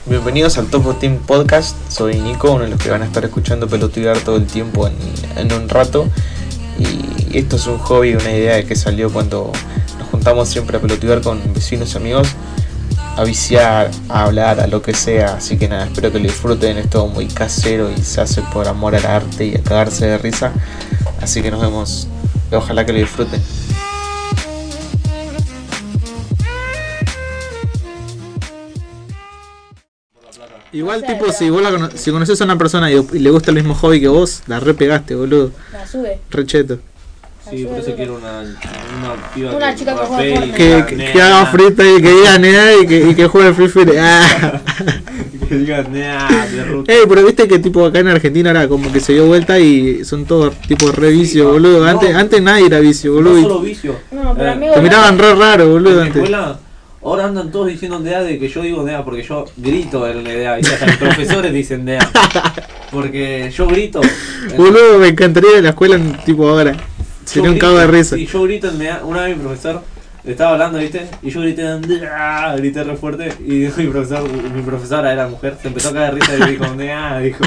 Bienvenidos al Top of Team Podcast. Soy Nico, uno de los que van a estar escuchando pelotudear todo el tiempo en un rato. Y esto es un hobby, una idea que salió cuando nos juntamos siempre a pelotudear con vecinos y amigos, a viciar, a hablar, a lo que sea. Así que nada, espero que lo disfruten. Es todo muy casero y se hace por amor al arte y a cagarse de risa. Así que nos vemos. Ojalá que lo disfruten. Igual, tipo, si vos si conoces a una persona y le gusta el mismo hobby que vos, la re pegaste, boludo. La sube. Re cheto. Sí, por eso quiero una piba Una chica que juega Fortnite. Que haga frita y que diga nea y que juegue Free Fire. Que diga nea de ruta. Pero viste que tipo acá en Argentina ahora como que se dio vuelta y son todos tipo re vicio, boludo. Antes nadie era vicio, boludo. No solo vicio. No, pero amigo, Te miraban re raro, En boludo, la antes. escuela ahora andan todos diciendo NEA de que yo digo NEA porque yo grito en NEA. Y hasta los profesores dicen NEA. Porque yo grito. Boludo, me encantaría en la escuela tipo ahora. Sería un cago de risa. Sí, yo grito en NEA. Una vez mi profesor estaba hablando, ¿viste? Y yo grité re fuerte. Y mi profesora era mujer, se empezó a caer de risa y dijo NEA, dijo.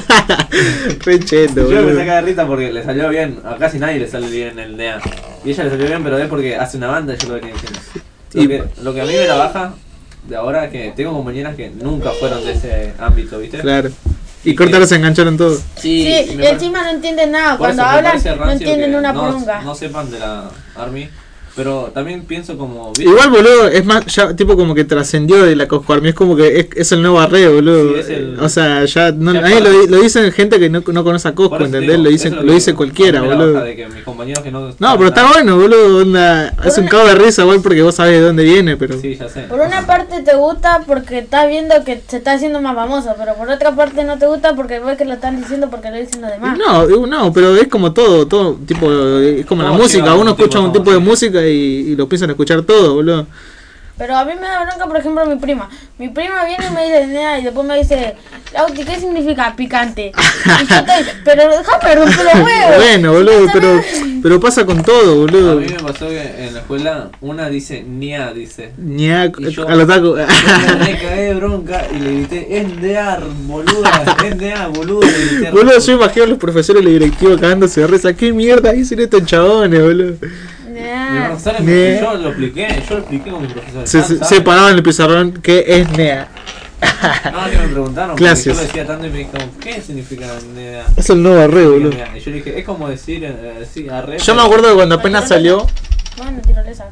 Re cheto, Yo empecé a boludo. caer de risa porque le salió bien. A casi nadie le sale bien el NEA. Y ella le salió bien, pero es porque hace una banda, yo lo venía diciendo. Lo que a mí me la baja de ahora es que tengo compañeras que nunca fueron de ese ámbito, ¿viste? Claro. Y cortaros se engancharon todo. Sí, y encima no entienden nada. por Cuando eso me hablan, parece no rancio entienden que una no, poronga. no sepan de la Army, pero también pienso como... ¿viste? Igual, boludo, es más, ya tipo como que trascendió de la Cosco Army, es como que es el nuevo arreo, boludo. Sí, es el- O sea, ya, no, Ya ahí para- lo dicen gente que no conoce a Cosco, Por eso te ¿entendés? digo, Lo eso es dice, que lo dice digo. cualquiera, A mí me la boludo. baja de que mis compañeros que no... No, pero está bueno, boludo, onda, es un cago de risa, igual, porque vos sabés de dónde viene, pero... Sí, ya sé. Por una parte te gusta porque estás viendo que se está haciendo más famoso, pero por otra parte no te gusta porque ves que lo están diciendo porque lo dicen los demás. No, pero es como todo, tipo, es como la Todo música, llega a uno un tipo escucha de un tipo de fama, música y lo empiezan a escuchar todo, boludo. Pero a mí me da bronca, por ejemplo, mi prima. Mi prima viene y me dice nea y después me dice, Lauti, ¿qué significa picante? Y yo estoy, pero déjame romper los huevos. Bueno, boludo, pero pasa con todo, A boludo. mí me pasó que en la escuela una dice NEA, dice. Ñac, Y yo- a los tacos. Yo me cagué de bronca y le grité, es NEA, boluda, es NEA, boluda. Le grité, Boludo, yo imagino a los profesores y los directivos cagándose de risa. ¿Qué mierda dicen estos chabones, boludo? Mi Nea. profesora NEA. yo lo expliqué con mi profesor. Se paraban en el pizarrón que es NEA. No, que me preguntaron, porque Clases. yo lo decía tanto y me dijo, ¿qué significa NEA? Es el nuevo arreo, boludo. Y yo le dije, es como decir, sí, arre. Yo me acuerdo de cuando apenas salió, Bueno, tirolesa.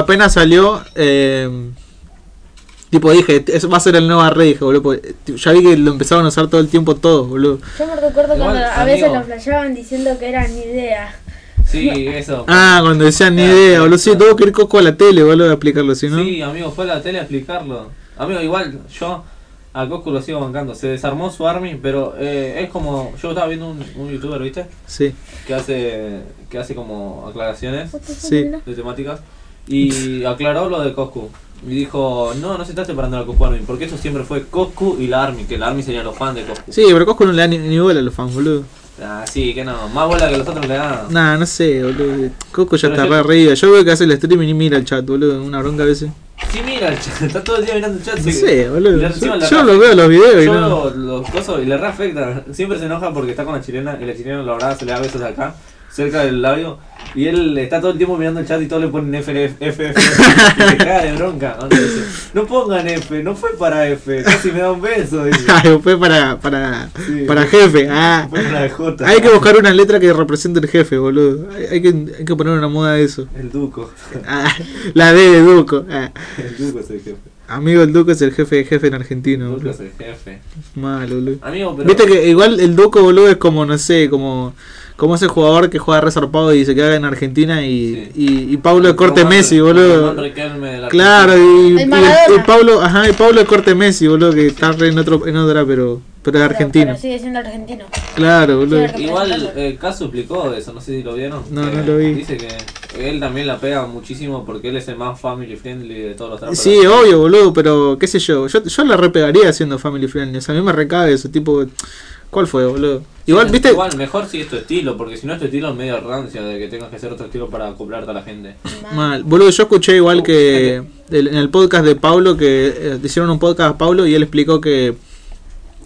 tipo dije, eso va a ser el nuevo arreo, dije, boludo, porque ya vi que lo empezaban a usar todo el tiempo todos, boludo. Yo me recuerdo Igual, cuando a veces amigo. lo flasheaban diciendo que era ni idea. Sí, eso. Ah, cuando decían ni idea, boludo, sí, tuvo que ir Coco a la tele, boludo, a explicarlo, si no. Sí, amigo, fue a la tele a explicarlo. Amigo, igual yo a Coscu lo sigo bancando. Se desarmó su army, pero es como. Yo estaba viendo un youtuber, ¿viste? Sí, Que hace como aclaraciones sí. de temáticas. Y aclaró lo de Coscu. Y dijo, no se está separando la Coscu Army, porque eso siempre fue Coscu y la Army, que la Army serían los fans de Coscu. Sí, pero Cosco no le da ni bola a los fans, boludo. Ah, sí, que no. Más bola que los otros le dan. Nah, no sé, boludo. Coco ya Pero está yo- re arriba. Yo veo que hace el streaming y mira el chat, boludo. Una bronca a veces. Sí, mira el chat, está todo el día mirando el chat. No sí. sé, boludo. Y encima le Yo re- lo veo los videos y Yo no. los cosos y le reafecta. Siempre se enoja porque está con la chilena y la chilena lo abraza, le da besos acá, cerca del labio. Y él está todo el tiempo mirando el chat y todos le ponen F. Y se caga de bronca. Onda dice, no pongan F, no fue para F, casi me da un beso. Dice. Ay, fue Sí. para jefe. Ah. Fue para J. Hay que buscar una letra que represente el jefe, boludo. Hay que poner una moda de eso. El Duco. Ah, la D de Duco. Ah. El Duco es el jefe. Amigo, el Duco es el jefe de jefe en Argentina, El Duco boludo. es el jefe. Mal, boludo. Amigo, pero. Viste que igual el Duco, boludo, es como, no sé, como ese jugador que juega resarpado y se queda en Argentina y Pablo de corte Román- Messi, Román boludo. Riquelme de la Claro, Argentina. El Maradona. y Pablo de corte Messi, boludo, que está re en otra, pero es argentino. Pero sigue siendo argentino. Claro, boludo. Sí, Igual Casu explicó eso, no sé si lo vieron. No, que no lo vi. Dice que él también la pega muchísimo porque él es el más family friendly de todos los trappers. Sí, obvio, boludo, pero qué sé yo la repegaría haciendo Family Friendly. O sea, a mí me recabe eso, tipo, ¿cuál fue, boludo? Igual, Sí, viste. Igual mejor si es tu estilo, porque si no es tu estilo es medio rancio de que tengas que hacer otro estilo para acoplarte a la gente. Mal. Boludo, yo escuché igual que en el podcast de Pablo, que hicieron un podcast a Pablo y él explicó que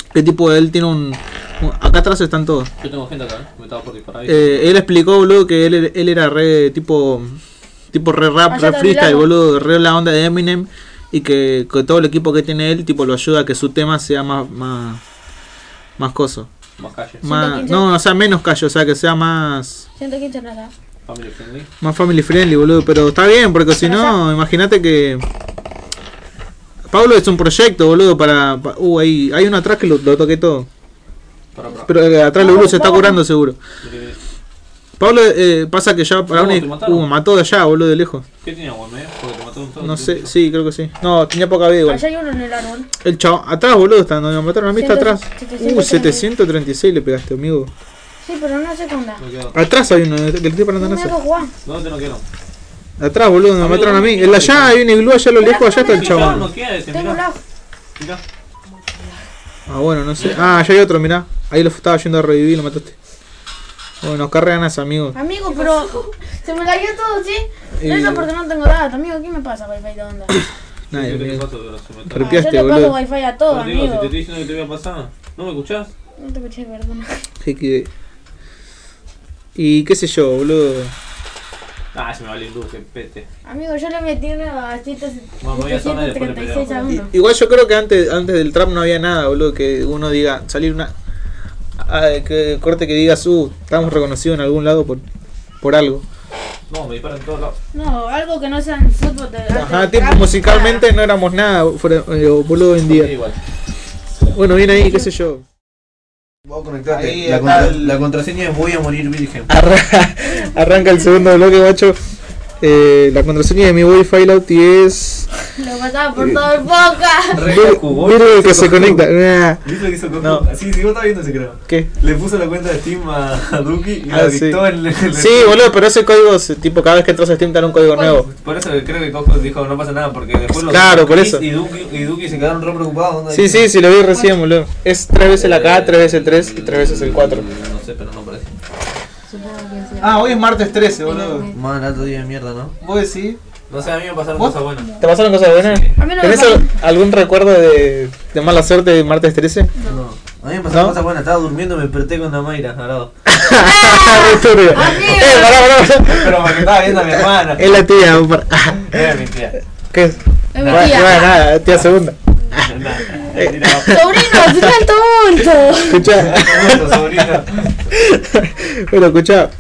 Que tipo, él tiene acá atrás están todos. Yo tengo gente acá, me estaba por disparar. Él explicó, boludo, que él era re tipo re rap, Allá re freestyle, está boludo, re la onda de Eminem. Y que todo el equipo que tiene él, tipo, lo ayuda a que su tema sea más coso. Más calle. 115. No, o sea, menos callo, o sea, que sea más 115 plata. Family friendly. más family friendly, boludo. Pero está bien, porque si no, imagínate que Pablo es un proyecto, boludo, para ahí hay uno atrás que lo toqué todo. Para. Pero atrás el boludo se está vamos. curando seguro. Pablo, pasa que ya para No, una te mataron. mató de allá, boludo, de lejos. ¿Qué tenía, güey? Porque te mató un todo. No sé, sí, creo que sí. No, tenía poca vida igual. Allá hay uno en el árbol. El chavo, atrás, boludo, está donde me mataron a mí, está atrás. 736 le pegaste, amigo. Sí, pero no sé qué onda. No quedó. Atrás hay uno, que le estoy parando No en me eso. hago jugar. ¿Dónde no quedó? Atrás, boludo, donde me Amigo, mataron a mí. ¿dónde El de quedó? allá hay un iglú allá a lo lejos, allá está el Sí, no, chabón. no queda ese, Tengo mirá. lag. Mirá. Ah, bueno, no sé. Ah, allá hay otro, mirá. Ahí lo estaba yendo a revivir y lo mataste. Bueno, carganas, amigo. Amigo, pero se me lagueó todo, ¿sí? Eso porque no tengo data, amigo. ¿Qué me pasa, Wi-Fi de onda? Nadie, ¿Qué te amigo. pasó, pero se me está- Pero- Ripiaste, Yo le paso boludo. Wi-Fi a todo, Pero te digo, si amigo. te estoy diciendo que te voy a pasar, ¿no me escuchás? No te escuché, perdón. Y qué sé yo, boludo. Ah, se me vale el luz, que pete. Amigo, yo le metí a Bueno, voy a zona y después le 736 a peleamos. 1. Igual yo creo que antes del trap no había nada, boludo, que uno diga, salir una... que corte que digas, estamos reconocidos en algún lado por algo. No, me disparan en todos lados. No, algo que no sea en fútbol. Ajá, tipo, musicalmente no éramos nada, boludo, hoy en Sí, día. igual. Bueno, bien ahí, qué sé yo. Vos conectate. Ahí, acá La contraseña es voy a morir virgen. Arranca el segundo bloque, macho. La contraseña de mi Wi-Fi Lauti es... Lo pasaba por todo el boca. Re Goku, Virgo que se conecta. ¿Viste lo que hizo Goku? No. Sí, vos estás viendo ese creo. ¿Qué? Le puso la cuenta de Steam a Duki y Ah, la sí. dictó en el... Sí, boludo, pero ese código, tipo, cada vez que entras a Steam te da un código nuevo. Por eso creo que Coco dijo no pasa nada, porque después los Claro, por Chris eso. y Duki se quedaron re preocupados. ¿Dónde Sí, dice? sí, lo vi recién, boludo. Es 3 veces la K, 3 veces el 3 y 3 veces el 4. No sé, pero no parece. Ah, hoy es martes 13, boludo. Man, alto día de mierda, ¿no? ¿Vos decís? No sé, a mí me pasaron ¿Vos? cosas buenas. ¿Te pasaron cosas buenas? Sí. A mí no me ¿Tenés pasó. algún recuerdo de mala suerte de martes 13? No. A mí me pasaron ¿No? cosas buenas, estaba durmiendo y me desperté con la Mayra al lado. Re turbio. Pará. Pero porque estaba viendo a mi hermana. Es la tía, Era mi tía. ¿Qué es? Es mi Bueno, tía. nada, tía segunda. Sobrino, final tonto. Escuchá. Sobrino. Bueno, escuchá.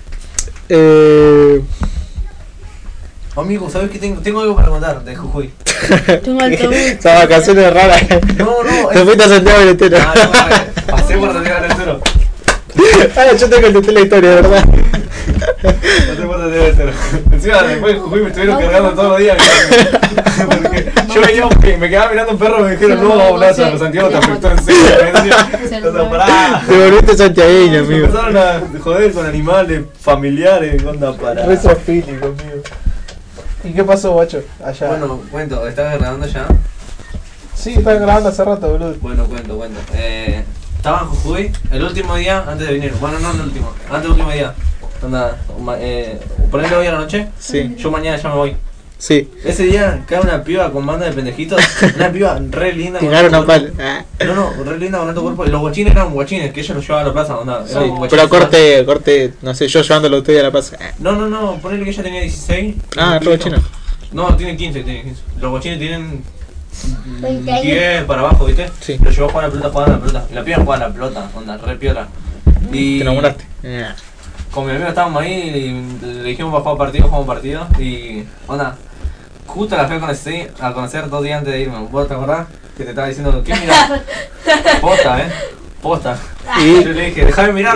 Amigo, ¿sabes qué tengo algo para contar de Jujuy? Tengo el tabú. Esas vacaciones raras. No, Te fuiste a Santiago del Estero. Ah, no, pasé por Santiago del Estero. Ah, yo te conté la historia, de verdad. Pasé por Santiago del Estero. Encima, después de Jujuy me estuvieron cargando todos los días. Porque yo venía, me quedaba mirando un perro y me dijeron, no, Lázaro, Santiago te afectó en serio. O sea, pará. Te volviste santiagueño, Me amigo. empezaron a joder con animales familiares, onda para. Re sofílico, amigo. ¿Y qué pasó, guacho? Allá. Bueno, cuento, ¿estás grabando ya? Sí, estaba grabando hace rato, boludo. Bueno, cuento. Estaba en Jujuy el último día antes de venir. Bueno, no el último, antes del último día. Onda, ponele hoy a la noche. Sí, Yo mañana ya me voy. sí. Ese día cae una piba con banda de pendejitos. Una piba re linda. con Tiraron a alto palo. cuerpo. No, re linda con alto cuerpo. Y los guachines eran guachines, que ellos los llevaban a la plaza. Onda, Sí, eran guachines. pero corte, no sé, yo llevándolo a usted a la plaza. No, ponele que ella tenía 16. Ah, re guachino. No, tiene 15. Los guachines tienen 20 años. 10 para abajo, ¿viste? Sí. Lo llevó a jugar a la pelota, jugando a la pelota. Y la piba jugaba a la pelota, onda, re piola. Y Te enamoraste. con mi amigo estábamos ahí y le dijimos para jugar partido, jugamos partido. Y onda, justo la fui a conocer 2 días antes de irme. ¿Vos te acordás? Que te estaba diciendo, ¿qué mirás? Posta, posta. Y- Yo le dije, déjame mirar.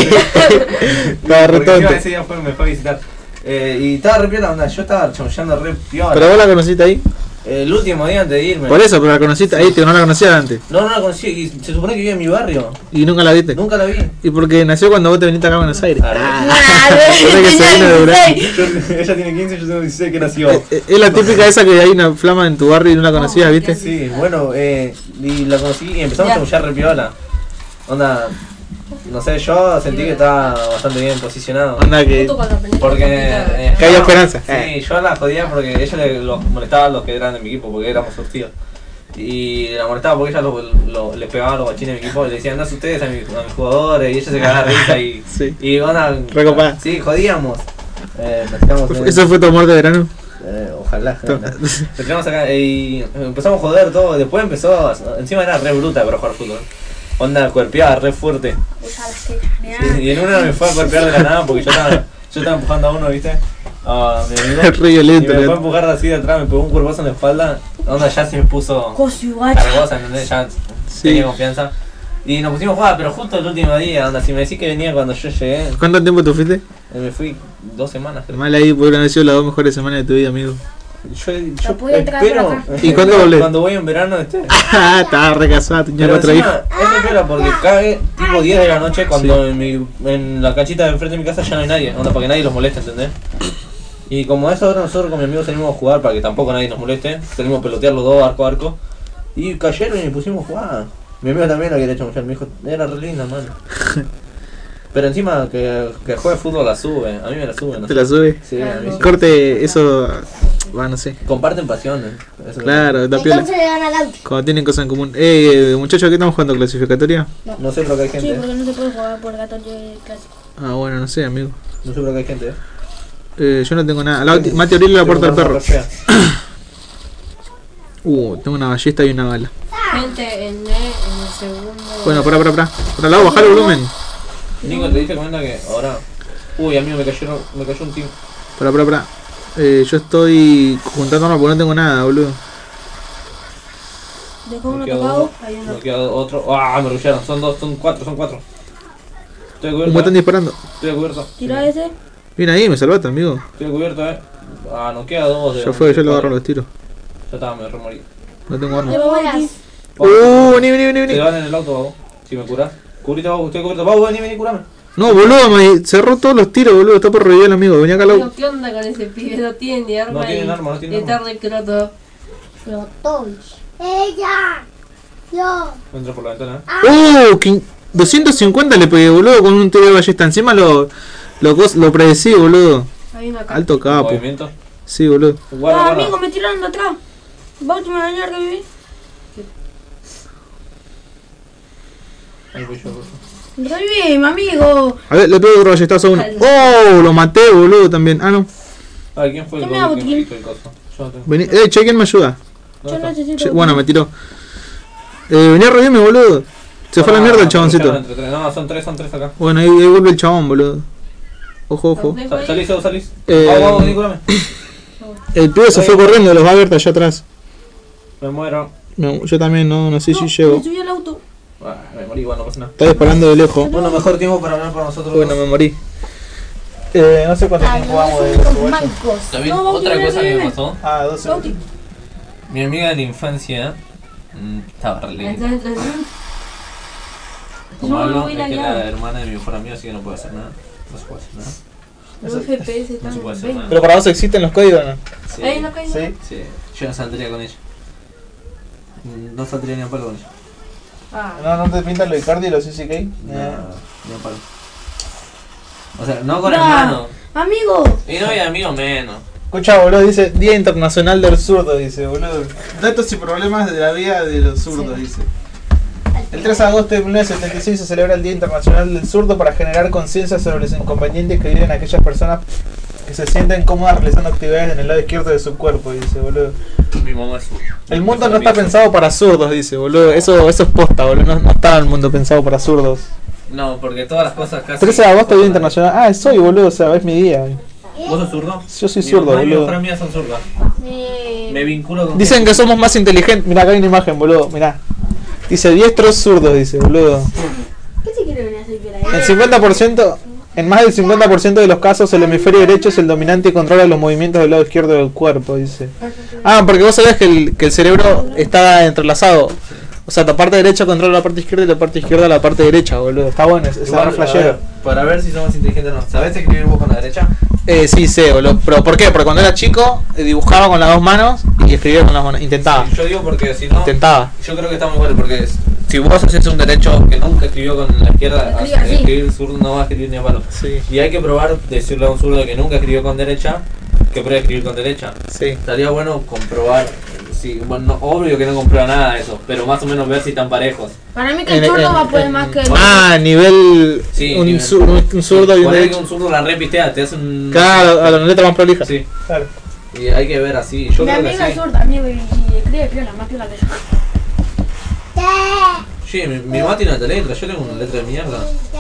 Estaba re Porque encima tonto. ese día me fue a visitar. Y estaba re piola, onda, yo estaba chamullando re piola. Pero vos la conociste ahí. El último día antes de irme. Por eso, pero la conociste ahí, no la conocías antes. No la conocí y se supone que vive en mi barrio. Y nunca la viste. Nunca la vi. Y porque nació cuando vos te viniste acá a Buenos Aires. Nada, que se vino de Durazno. Ella tiene 15, yo tengo 16 que nació. Es la típica esa que hay una flama en tu barrio y no la conocías, ¿viste? Sí, bueno, y la conocí y empezamos a chamullar re piola. Onda, no sé, yo sentí que estaba bastante bien posicionado. Anda que... Porque... Que había esperanza. Sí, yo la jodía porque ella los molestaba a los que eran de mi equipo, porque éramos sus tíos. Y la molestaba porque ella le pegaba a los bachines de mi equipo y le decía, andás ustedes a mis jugadores, y ella se cagaba de risa y onda, Recopada. sí, jodíamos. ¿Eso fue tu amor de verano? Ojalá. Nos quedamos acá y empezamos a joder todo. Después empezó, encima era re bruta para jugar fútbol. Onda, cuerpeaba re fuerte. Sí, y en una me fue a cuerpear de la nada porque yo estaba empujando a uno, ¿viste? Mi amigo. Re violento. Y me fue a empujar así de atrás, me pegó un cuerpazo en la espalda. Onda ya se me puso cargosa, ¿entendés? Ya tenía confianza. Y nos pusimos a jugar, pero justo el último día, onda, si me decís que venía cuando yo llegué. ¿Cuánto tiempo te fuiste? Me fui 2 semanas, creo. Mal ahí, pudieron haber sido las 2 mejores semanas de tu vida, amigo. Yo espero. ¿Y cuándo volvés? Cuando voy en verano, Estaba recasado, tenía 4 hijos. Es espera porque cae tipo 10 de la noche cuando en la canchita de enfrente de mi casa ya no hay nadie, onda, para que nadie los moleste, ¿entendés? Y como a esa hora nosotros con mi amigo salimos a jugar para que tampoco nadie nos moleste, salimos a pelotear los dos arco a arco. Y cayeron y pusimos a jugar. Mi amigo también lo quería chamullar, me dijo, era re linda, mano. Pero encima que juegue fútbol la sube, a mí me la sube, ¿no? ¿Te la sube? Sí, a mí sí. Corte, eso, no sé. Comparten pasiones. Claro, está piola. Entonces le dan al auto. Cuando tienen cosas en común. Muchachos, ¿qué estamos jugando? ¿Clasificatoria? No sé, pero que hay Sí, gente. porque no se puede jugar por 14 clásicos. Ah, bueno, no sé, amigo. No sé, pero que hay gente. Yo no tengo nada. Mati, abrirle la puerta al perro. Tengo una ballesta y una bala. Gente en el segundo. Bueno, pará. Por al lado, bajar el volumen. Nico, ¿te diste cuenta que ahora... Uy, amigo, me cayó un team. Pará. Yo estoy juntando armas porque no tengo nada, boludo. Dejó uno Me queda tocado. uno, Hay uno. me queda otro. ¡Ah! Me rushearon. Son cuatro. Estoy Me cubierto. están disparando. Estoy cubierto. Tira ese. Viene ahí, me salvaste, amigo. Estoy cubierto, nos queda 2. Yo yo le agarro los tiros. Ya estaba, me remorí. No tengo armas. Lleva Bauti. Vení. Te van en el auto, Babo. Si me curás. Cubrite, Babo, estoy cubierto. Babo, vení, curame. No, boludo, me cerró todos los tiros, boludo. Está por revivir el amigo. Vení acá al lado. ¿Qué onda con ese pibe? No tiene ni arma. No tienen arma, no tienen Está arma. re croto. Ella. Yo. Entra por la ventana, 250 le pegué, boludo, con un tiro de ballesta. Encima lo predecí, boludo. Hay una acá. Alto capo. Movimiento. Sí, boludo. Guarda. Amigo, me tiraron de atrás. Bauti me dañó que viví. Ahí voy yo, por favor. Revivime, amigo. A ver, le pego otro ballestazo a uno. ¡Oh! Lo maté, boludo, también. Ah, no. Ay, ¿quién fue el ¿Qué me gol hago, que Tim? me hizo el coso? Yo no tengo. Vení. Che, ¿quién me ayuda? Yo ¿Dónde está? necesito. Bueno, me tiró. Vení a revivirme, boludo. Se fue a la mierda el chaboncito. No, son tres acá. Bueno, ahí vuelve el chabón, boludo. Ojo. Salís. Vamos, vení, curame. El pibe se fue corriendo, los va a ver allá atrás. Me muero. No, yo también no sé si llego. Me subí al auto. Me morí, igual no pasa nada. Está disparando de lejos. Bueno, mejor tiempo para hablar para nosotros. Bueno, me morí. No sé cuánto tiempo vamos de uruguayo. También No, otra Bauti, cosa que me viene. pasó. 12 Bauti. Mi amiga de la infancia estaba re linda. Como Yo hablo, voy es a que guiar. la hermana de mi mejor amigo, así que no puede hacer nada. No se puede hacer nada. Los FPS No están se puede hacer bien. nada. Pero para vos existen los códigos, ¿no? Sí, Ahí no cae nada. sí. Yo no saldría con ella. No saldría ni a palo con ella. Ah, No te pintan los Icardi y los CCK. Ni a palo. O sea, no con Nah. hermano. Amigo. Y no hay amigo menos. Escucha, boludo, dice Día Internacional del Zurdo, dice, boludo. Datos y problemas de la vida de los zurdos, dice. El 3 de agosto de 1976 se celebra el Día Internacional del Zurdo para generar conciencia sobre los inconvenientes que viven aquellas personas que se sienten cómodas realizando actividades en el lado izquierdo de su cuerpo, dice, boludo. Mi mamá es zurda. El mundo no está pensado para zurdos, dice, boludo. Eso es posta, boludo. No está el mundo pensado para zurdos. No, porque todas las cosas casi. 13 de agosto, Día Internacional. Ah, soy, boludo, o sea, es mi día. ¿Vos sos zurdo? Yo soy Mi zurdo, mamá y mi boludo. mejor amiga son zurdas. Me vinculo con. Dicen que somos más inteligentes. Mirá, acá hay una imagen, boludo. Mirá. Dice diestros zurdos, dice, boludo. ¿Qué se quiere venir a hacer por ahí? El 50%, en más del 50% de los casos, el hemisferio derecho es el dominante y controla los movimientos del lado izquierdo del cuerpo, dice. Ah, porque vos sabés que el cerebro está entrelazado. O sea, la parte derecha controla la parte izquierda y la parte izquierda la parte derecha, boludo. Está bueno, es Igual, flashero. para ver si somos inteligentes o no. ¿Sabés escribir vos con la derecha? Sí, sé, boludo. ¿Pero por qué? Porque cuando era chico dibujaba con las dos manos y escribía con las manos. Intentaba. Sí, yo digo porque si no. Intentaba. Yo creo que está muy bueno porque si vos haces un derecho que nunca escribió con la izquierda, Escribe así. escribir zurdo no va a escribir ni a palo. Sí. Y hay que probar decirle a un zurdo que nunca escribió con derecha que pruebe a escribir con derecha. Sí. Estaría bueno comprobar Sí, bueno, no, obvio que no comprueba nada de eso, pero más o menos ver si están parejos. Para mí que el zurdo va a poder más que el... Ah, nivel. Sí, un, nivel. un zurdo y un Poner que derecho. un zurdo la repistea, te hace un... Claro, a la letra más prolija. Sí, Claro. y hay que ver así. Yo Mi creo que amiga es sí. zurda, amigo, y escribe piola, más piola que yo. Sí, mi mamá tiene otra letra, yo tengo una letra de mierda.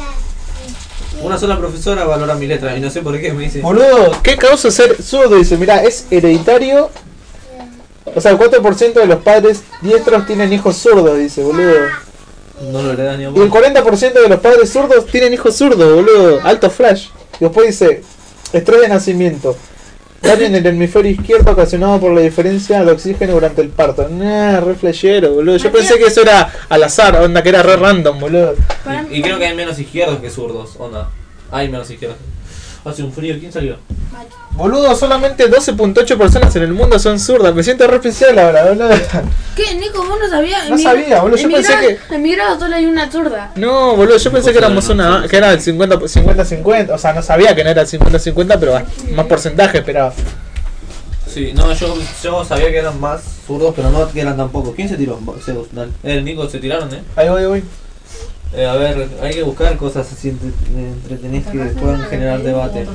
Una sola profesora valora mi letra y no sé por qué me dice. Boludo, ¿qué causa ser zurdo? Dice, mirá, es hereditario. O sea, el 4% de los padres diestros tienen hijos zurdos, dice, boludo. No lo heredas ni a Y el vos. 40% de los padres zurdos tienen hijos zurdos, boludo. Alto flash. Y después dice, estrés de nacimiento. Daño en el hemisferio izquierdo ocasionado por la diferencia de oxígeno durante el parto. Nah, re flashero, boludo. Yo pensé que eso era al azar, onda, que era re random, boludo. Y creo que hay menos izquierdos que zurdos, onda. Hay menos izquierdos. Hace un frío, ¿quién salió? Boludo, solamente 12.8 personas en el mundo son zurdas. Me siento re especial ahora, boludo. ¿Qué, Nico? ¿Vos no sabías? No sabía, boludo, yo pensé En mi grado solo hay una zurda. No, boludo, yo pensé que éramos una, que era el 50-50, o sea, no sabía que no era el 50-50, pero más porcentaje esperaba. Sí, no, yo sabía que eran más zurdos, pero no que eran tan pocos. ¿Quién se tiró? Zeus, dale. El Nico se tiraron, Ahí voy. A ver, hay que buscar cosas así entretenidas que puedan generar debate.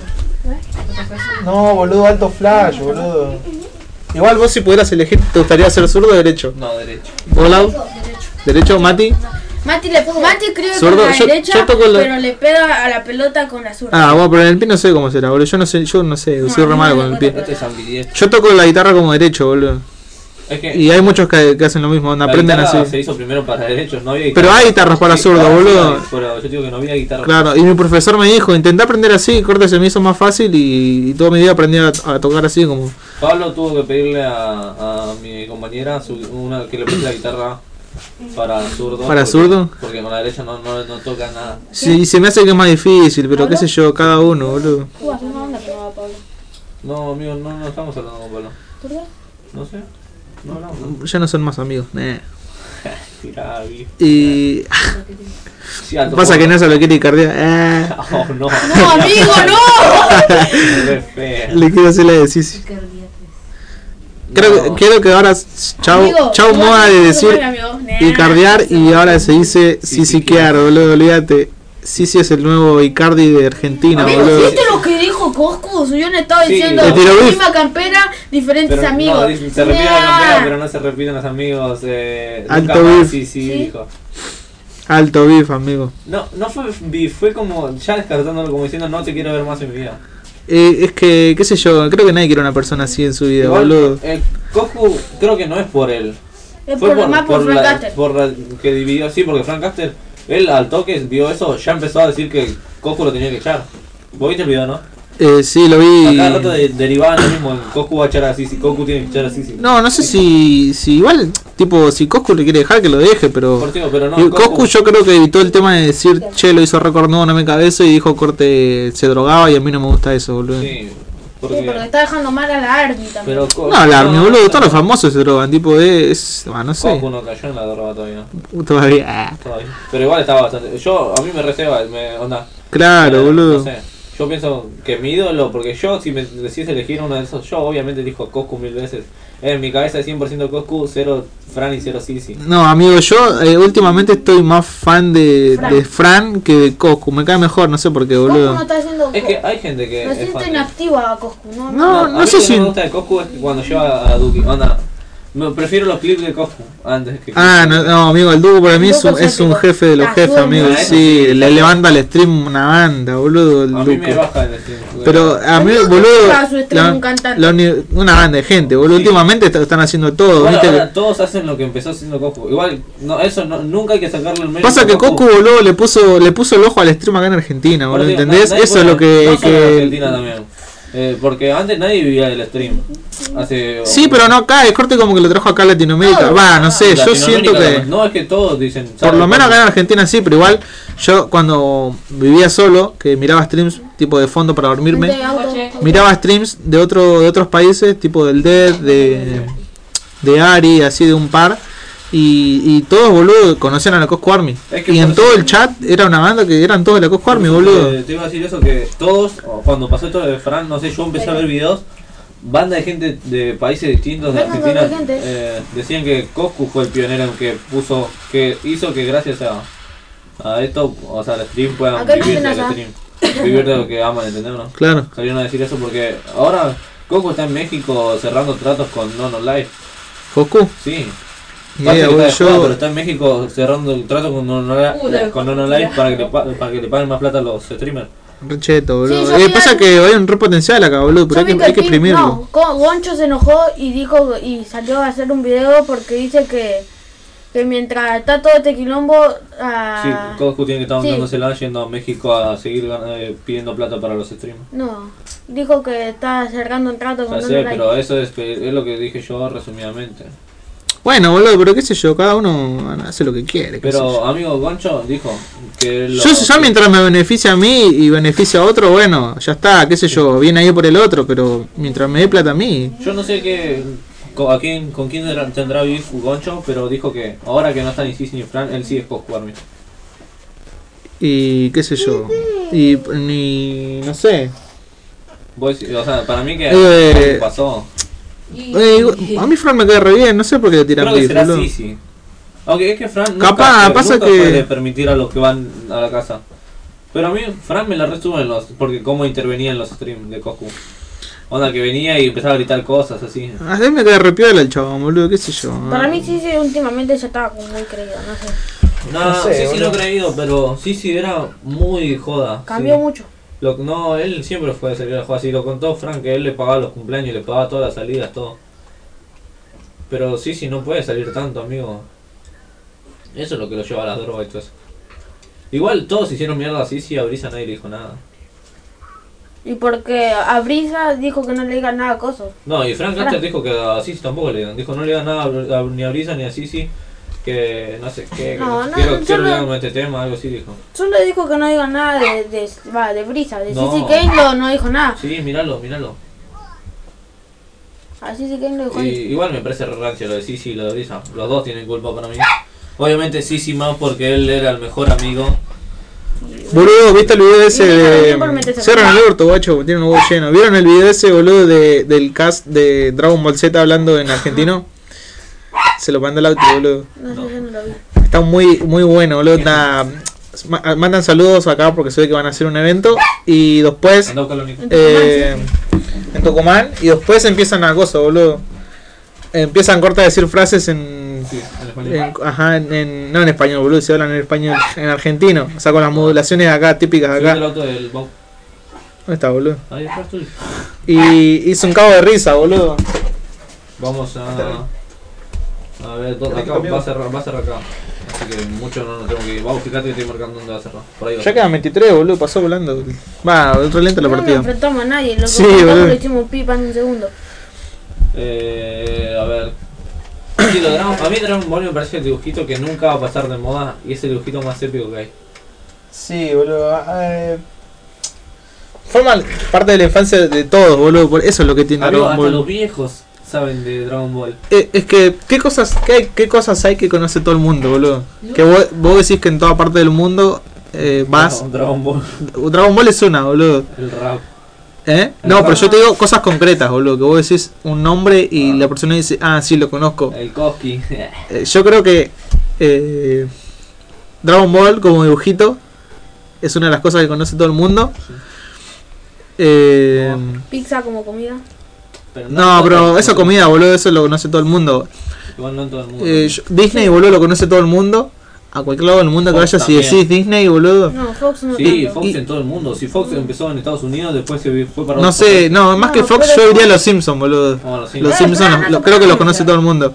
No, boludo, alto flash, boludo. Igual vos si pudieras elegir, ¿te gustaría ser zurdo o derecho? No, derecho. ¿Vos, Lau? ¿Derecho, Mati? Mati escribe Zurdo, con la yo derecha, toco la- pero le pega a la pelota con la zurda. Ah, bueno, pero en el pie no sé cómo será, boludo. Yo no sé, soy re malo con el pie. Este es ambidiestro. Yo toco la guitarra como derecho, boludo. Es que Y hay muchos que hacen lo mismo, onda, la aprenden guitarra así. se hizo primero para derechos, no había guitarra. Pero hay guitarras para zurdo, ahora sí boludo. hay, pero yo digo que no había guitarra. Claro, y mi profesor me dijo, intenté aprender así, corte, se me hizo más fácil y toda mi vida aprendí a tocar así como... Pablo tuvo que pedirle a mi compañera una que le pusiera la guitarra para zurdo. ¿Para porque- zurdo? Porque con la derecha no toca nada. Sí, se me hace que es más difícil, pero qué sé yo, cada uno, boludo. Hace una onda que no va Pablo. No, amigo, no estamos hablando con Pablo. No sé. No hablamos. Ya no son más amigos, Tirá, vi. Y... Sí, alto Pasa que porro. no se lo quiere cardiar. Oh, no. No, amigo, no. Re fea. Le quiero hacer la de Sisi. No. Creo que ahora Amigo, chau no, moda de no, decir no, amigo. Icardiar y ahora se dice Sisi Sisiquear, boludo, olvídate. Sisi es el nuevo Icardi de Argentina, Amigo, boludo. ¿viste lo que dijo Coscu? Subió un estado Sí, diciendo le tiró beef. misma campera, diferentes Pero, amigos. No, se repite la Nah. campera, pero no se repiten los amigos. Alto Nunca más, beef. sí, Sí. dijo. Alto beef, amigo. No fue beef, fue como ya descartándolo, como diciendo no te quiero ver más en mi vida. Es que, qué sé yo, creo que nadie quiere una persona así en su vida, Igual, boludo. Coscu creo que no es por él. Es Fue más por Frank Caster. por la que dividió, sí, porque Frank Caster, él al toque vio eso, ya empezó a decir que Coscu lo tenía que echar. ¿Vos viste el video, no? Sí, lo vi. A cada rato derivaba en lo mismo, en Coscu va a echar así, si Coscu tiene que echar así, sí. No, no sé si igual, tipo, si Coscu le quiere dejar que lo deje, pero... Por tío, pero no, Y Coscu yo creo que evitó el tema de decir, che, lo hizo récord nuevo, no me cabezo, y dijo, corte, se drogaba y a mí no me gusta eso, boludo. Sí, Sí, pero está dejando mal a la Army también. pero No, la Army, boludo, todos los famosos se drogan, tipo, no sé, Coscu no cayó en la droga todavía. todavía. Pero igual estaba bastante. A mí me receba, onda. Claro, boludo. No sé. Yo pienso que mi ídolo, porque yo, si me decís elegir uno de esos, yo obviamente elijo Coscu 1000 veces. En mi cabeza es 100% Coscu, 0 Fran y 0 Sisi. No, amigo, yo últimamente estoy más fan de Fran que de Coscu, me cae mejor, no sé por qué, Coscu boludo. no está haciendo... Es que hay gente que. Lo es siento fan. inactiva a Coscu, ¿no? No, a mí sé lo que si... no me gusta de Coscu es que cuando lleva a Duki, onda. Prefiero los clips de Coscu antes que. Ah, no, amigo, el Duco para mí es Duco es un épico. jefe de los Ah, jefes, suena. amigo. Ah, eso Sí, sí. le levanta el stream una banda, boludo, el A mí me Duco. baja el stream. Pero a mí, Amigo, que boludo, lleva su stream un cantante. una banda de gente, boludo. Sí. Últimamente están haciendo todo, Igual ¿viste? ahora todos hacen lo que empezó haciendo Coscu. Igual, no, eso nunca hay que sacarle el mérito. Pasa que a Coscu, boludo, le puso el ojo al stream acá en Argentina, Por boludo, eso, ¿entendés? nadie Eso es lo puede- no solo en que... Argentina también. Porque antes nadie vivía del stream. Sí, pero no acá, es corte como que lo trajo acá a Latinoamérica. Va, no sé, yo siento que... No, es que todos dicen. Por ¿sabes? lo menos acá en Argentina sí, pero igual yo cuando vivía solo, que miraba streams tipo de fondo para dormirme, miraba streams de otros países, tipo del Dead, de Ari, así de un par, y todos, boludo, conocían a la Coscu Army. Es que Y en por todo eso- el chat era una banda que eran todos de la Coscu Army, boludo. Te iba a decir eso, que todos, cuando pasó esto de Fran, no sé, yo empecé a ver videos banda de gente de países distintos de Vengan Argentina con la gente. decían que Coscu fue el pionero en que hizo que gracias a esto, o sea, el stream puedan Acá hay vivir del amenaza. stream, vivir de lo que aman, ¿entendés o no? Claro. Salieron a decir eso porque ahora Coscu está en México cerrando tratos con Nono Live. Goku. Sí. Y Parece que está de joda, yo. pero está en México cerrando el trato con Nono Live para que le paguen más plata a los streamers. Recheto, boludo. Sí, yo vi Pasa algo- que hay un re potencial acá, boludo, pero Yo vi hay que Pim- exprimirlo. No, Goncho se enojó y dijo y salió a hacer un video porque dice que mientras está todo este quilombo Sí, Coscu tiene que estar sí. montándosela yendo a México a seguir pidiendo plata para los streamers. no, dijo que está cerrando un trato con Ya Nono sé, Live. pero eso es lo que dije yo resumidamente. Bueno, boludo, pero qué sé yo, cada uno hace lo que quiere. qué sé Pero yo. amigo Goncho dijo que él Yo mientras me beneficia a mí y beneficia a otro, bueno, ya está, qué sé yo, viene ahí por el otro, pero mientras me dé plata a mí. Yo no sé con quién tendrá beef Goncho, pero dijo que ahora que no está ni Sisi ni Fran, él sí es Coscu Army. Y qué sé yo. Y ni. No sé. O sea, para mí que Eh, pasó. A mí Fran me cae re bien, no sé por qué le tiran Creo que beef, será boludo. Sisi. Aunque es que Fran Capaz, pasa nunca que- puede permitir a los que van a la casa. Pero a mí Fran me la restuvo porque cómo intervenía en los streams de Coscu. Onda que venía y empezaba a gritar cosas así. A mí me cae re piola el chabón, boludo, qué sé yo. Para mí sí, últimamente ya estaba como muy creído, no sé. No, No sé, Sisi no boludo. he creído, pero Sisi era muy joda. Cambió sí. mucho. No, él siempre fue de salir a jugar así. Lo contó Frank que él le pagaba los cumpleaños y le pagaba todas las salidas, todo. Pero Sisi no puede salir tanto, amigo. Eso es lo que lo lleva a las drogas y todo eso. Igual todos hicieron mierda a Sisi y a Brisa nadie le dijo nada. Y porque a Brisa dijo que no le digan nada a Coso. No, y Frank Ahora. antes dijo que a Sisi tampoco le digan. Dijo no le digan nada ni a Brisa ni a Sisi. Que no sé qué. No, no, quiero yo no- leer con este tema, algo así dijo. Solo dijo que no digan nada de Brisa. De No. Sissy Kane no dijo nada. Sí, míralo. A Sissy Kane lo dijo Y, ahí. igual me parece re rancio lo de Sisi y lo de Brisa. Los dos tienen culpa para mí. Obviamente Sisi más porque él era el mejor amigo. Boludo, ¿viste el video ese Y Brisa de. siempre mete Cierran el orto, guacho, tienen un huevo lleno. ¿Vieron el video ese, boludo, del cast de Dragon Ball Z hablando en argentino? Se lo mandó el auto, boludo. No sé, yo no lo vi. Está muy bueno, boludo. Mandan saludos acá porque se ve que van a hacer un evento. Y después. Andá a buscarlo, Nico. En Tucumán. Y después empiezan a cosas, boludo. Empiezan corta a decir frases en. Sí, en español. No en español, boludo. Se hablan en español. En argentino. O sea, con las modulaciones de acá, típicas de Subite el acá. auto del Bau. ¿Dónde está, boludo? Ahí está tuyo. Y hizo un cabo de risa, boludo. Vamos a ver, acá va a cerrar acá. Así que mucho no nos tenemos que ir. Vamos, fíjate que estoy marcando dónde va a cerrar. Por ahí va. Ya quedan 23, boludo. Pasó volando. Va, re lenta la No nos partida. enfrentamos a nadie. Lo que Sí, enfrentamos boludo. lo hicimos pipa en un segundo. A ver. Sí, a mí Dragon Ball me parece el dibujito que nunca va a pasar de moda y es el dibujito más épico que hay. Sí, boludo. Forma parte de la infancia de todos, boludo. Por eso es lo que tiene Amigo, Dragon hasta Ball. los viejos saben de Dragon Ball. Es que, ¿qué cosas hay que conoce todo el mundo, boludo? Que vos decís que en toda parte del mundo vas. No, Dragon Ball, Dragon Ball es una, boludo. el rap. No, pero yo te digo cosas concretas, boludo. Que vos decís un nombre y la persona dice, ah, sí, lo conozco. El Koski. Yo creo que Dragon Ball como dibujito es una de las cosas que conoce todo el mundo. Pizza como comida. No, pero esa comida, boludo, eso lo conoce todo el mundo. Igual no en todo el mundo. Disney, boludo, lo conoce todo el mundo. A cualquier lado del mundo que Fox vayas, si también. decís Disney, boludo. No, Fox no Sí, tanto. Fox en todo el mundo. Si Fox empezó en Estados Unidos, después se fue para No otro sé, país. no, más No, que Fox, pero yo diría Fox- los Simpsons, boludo. Bueno, sí. Los Eh, Simpsons pará, no creo que los comparás, conoce o sea. todo el mundo.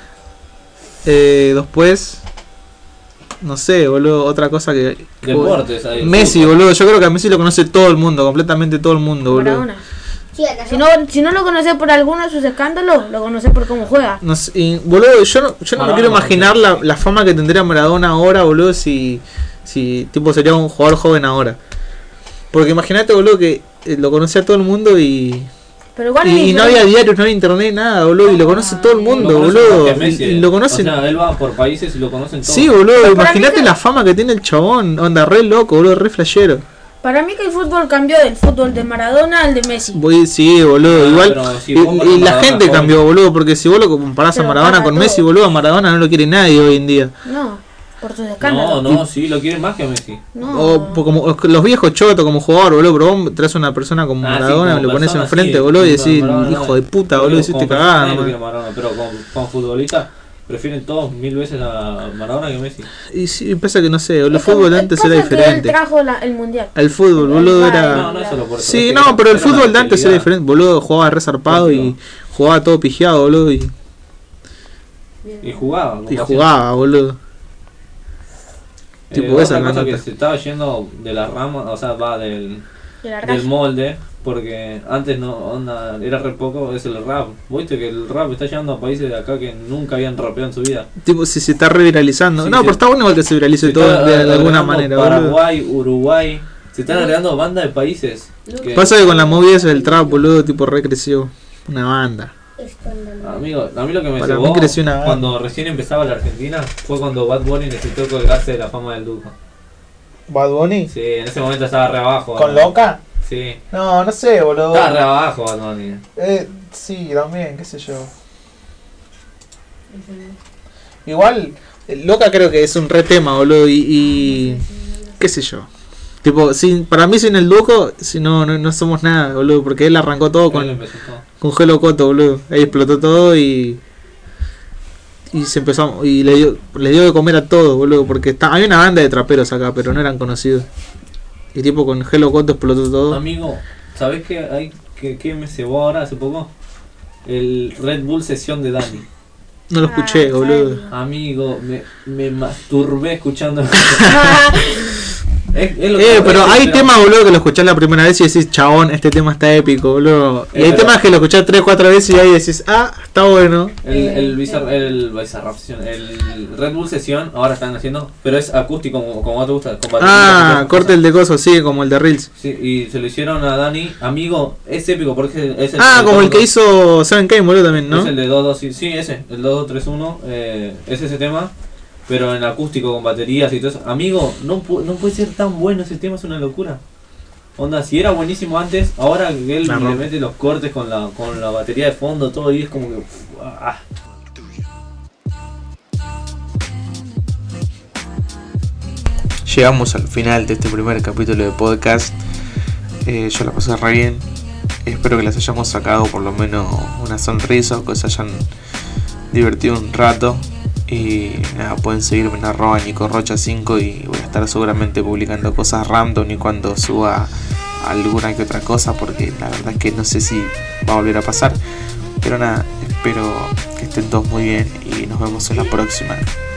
Después, no sé, boludo, otra cosa que. Deportes. Ahí, Messi, fútbol. boludo, yo creo que a Messi lo conoce todo el mundo, completamente todo el mundo, boludo. Maradona. Si no lo conoces por alguno de sus escándalos, lo conoces por cómo juega. No sé, y, boludo, yo no me Maradona, quiero imaginar la fama que tendría Maradona ahora, boludo, si tipo sería un jugador joven ahora. Porque imagínate, boludo, que lo conocía todo el mundo y Pero igual y no había diarios, no había internet, nada, boludo, y lo conoce todo el mundo, Lo conocen boludo. más que Messi, Y lo conocen. O sea, él va por países y lo conocen todos. Sí, boludo, Pero para imagínate mí que- la fama que tiene el chabón, onda re loco, boludo, re flashero. Para mí que el fútbol cambió del fútbol de Maradona al de Messi. Sí, boludo, igual. pero si Y, vos y la Maradona gente joven. cambió, boludo, porque si vos lo comparás a Pero Maradona para con todo. Messi, boludo, a Maradona no lo quiere nadie hoy en día. No, por sus No, escándalos. no, sí, lo quieren más que a Messi. No. O los viejos chotos como jugador, boludo, pero vos traes a una persona como Ah, sí, Maradona, como lo pones persona, enfrente, sí, boludo, y como decís, Maradona, hijo de puta, Como boludo, hiciste persona, cagada nadie lo nomás. quiere a Maradona, pero como futbolista prefieren todos 1000 veces a Maradona que a Messi. Y sí, pasa que no sé, el Es que- fútbol de antes pasa era que él diferente. trajo el mundial. El fútbol, el boludo, Bayern. era. No, no es solo por eso. Sí, es que no, pero el era la fútbol de antes era mentalidad. diferente, boludo, jugaba resarpado y Lógico. jugaba todo pijeado, boludo, y Y jugaba. como hacía. jugaba, boludo. Tipo, esa otra cosa nota. que se estaba yendo de la rama, o sea, va del De la molde, porque antes no onda, era re poco, es el rap. Viste que el rap está llegando a países de acá que nunca habían rapeado en su vida. Tipo, si se está reviralizando. Sí, no, sí. pero está bueno igual que se viralice Se todo está de alguna agregando manera, boludo. Paraguay, Uruguay, se están agregando bandas de países. que- Pasa que con la movida esa del trap, boludo, tipo, recreció una banda. Amigo, a mí lo que me Para cebó mí creció una banda. cuando recién empezaba la Argentina fue cuando Bad Bunny necesitó colgarse de la fama del Duco. ¿Bad Bunny? Sí, en ese momento estaba re abajo. ¿Con ¿no? Loca? Sí. No, no sé, boludo. Estaba re abajo Bad Bunny. Sí, también, qué sé yo. Igual, Loca creo que es un re tema, boludo, y qué sé yo. Tipo, para mí sin el Duco, si no somos nada, boludo, porque él arrancó todo Él con empezó todo. Hello Coto, boludo. Ahí explotó todo y se empezó y le dio de comer a todo, boludo, porque hay una banda de traperos acá, pero no eran conocidos. Y tipo con Hello Coto explotó todo. Amigo, ¿sabés qué hay que me cebó ahora hace poco? El Red Bull sesión de Dani. No lo escuché, boludo. Amigo, me masturbé escuchando. Es lo que- Pero hay temas, boludo, que lo escuchás la primera vez y decís, chabón, este tema está épico, boludo. Y hay verdad. temas que lo escuchás 3-4 veces y ahí decís, está bueno. El Red Bull sesión ahora están haciendo, pero es acústico como te gusta. con batería, con Corte el de coso, sí, como el de Reels. Sí, y se lo hicieron a Dani. Amigo, es épico porque es el Como el que hizo 7K, boludo, también, ¿no? Es el de 2-2, sí, ese, el 2-2-3-1, es ese tema, pero en acústico con baterías y todo eso. Amigo, no puede ser tan bueno ese tema, es una locura. Onda, si era buenísimo antes, ahora que él La le rompe. mete los cortes con la batería de fondo, todo, y es como que... ah. Llegamos al final de este primer capítulo de podcast. Yo la pasé re bien. Espero que les hayamos sacado por lo menos una sonrisa o que se hayan divertido un rato. Y nada, pueden seguirme en @NicoRocha5 y voy a estar seguramente publicando cosas random y cuando suba alguna que otra cosa, porque la verdad es que no sé si va a volver a pasar. Pero nada, espero que estén todos muy bien y nos vemos en la próxima.